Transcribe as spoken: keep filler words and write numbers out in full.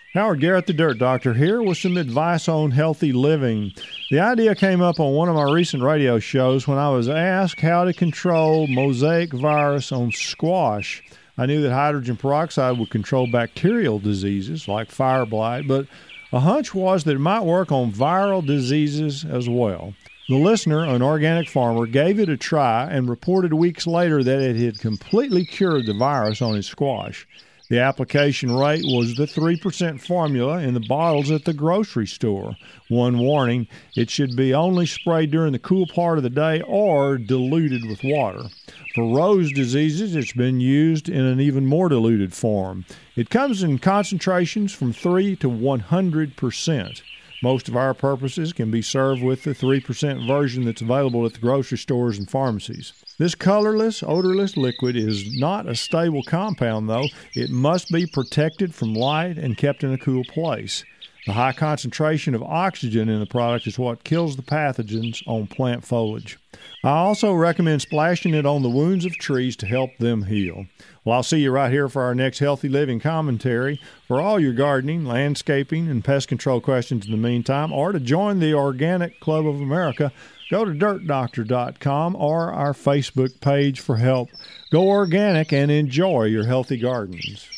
Howard Garrett, the Dirt Doctor, here with some advice on healthy living. The idea came up on one of my recent radio shows when I was asked how to control mosaic virus on squash. I knew that hydrogen peroxide would control bacterial diseases like fire blight, but a hunch was that it might work on viral diseases as well. The listener, an organic farmer, gave it a try and reported weeks later that it had completely cured the virus on his squash. The application rate was the three percent formula in the bottles at the grocery store. One warning, it should be only sprayed during the cool part of the day or diluted with water. For rose diseases, it's been used in an even more diluted form. It comes in concentrations from three to one hundred percent. Most of our purposes can be served with the three percent version that's available at the grocery stores and pharmacies. This colorless, odorless liquid is not a stable compound, though. It must be protected from light and kept in a cool place. The high concentration of oxygen in the product is what kills the pathogens on plant foliage. I also recommend splashing it on the wounds of trees to help them heal. Well, I'll see you right here for our next Healthy Living commentary. For all your gardening, landscaping, and pest control questions in the meantime, or to join the Organic Club of America, go to dirt doctor dot com or our Facebook page for help. Go organic and enjoy your healthy gardens.